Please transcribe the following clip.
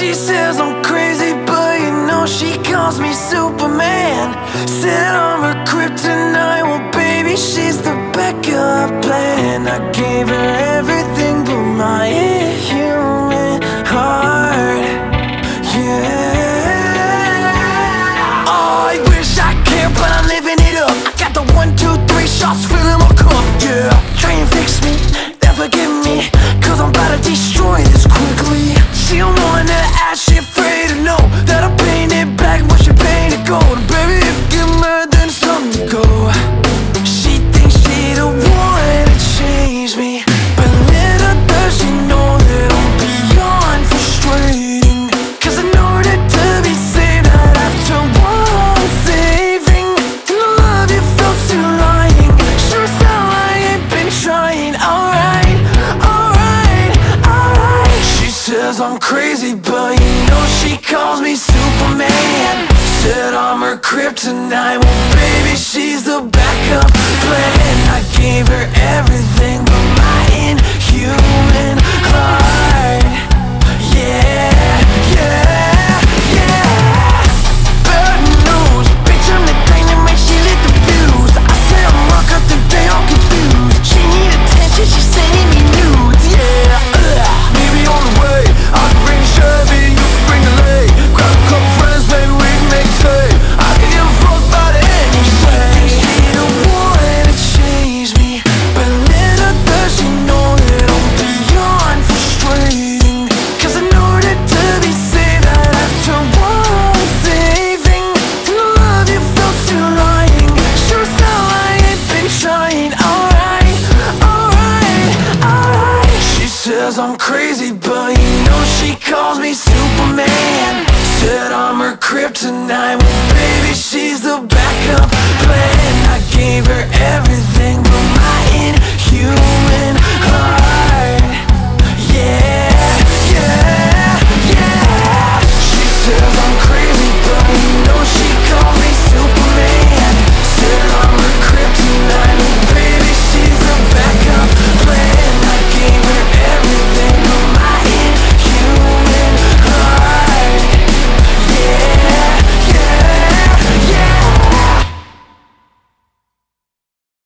She says I'm crazy, but you know she calls me Superman. Said I'm her kryptonite, well baby, she's the backup plan. I gave her everything but my inhuman heart, yeah. Oh, I wish I cared, but I'm living it up. I got the 1, 2, 3 shots filling my cup, yeah. Try and fix me, never get me, cause I'm about to destroy this quickly. She don't wanna ask, she afraid to know that I painted black when she painted gold. Baby, if you get mad, then it's time to go. She thinks she the one to change me, but little does she know that I'm beyond frustrating. Cause in order to be saved, I'd have to want saving. And the love you felt too lying, sure as hell I ain't been trying. Alright, alright, alright. She says I'm crazy, but you know she calls me Superman. Said I'm her kryptonite, well baby, she's the backup plan. I gave her everything but my inhuman heart.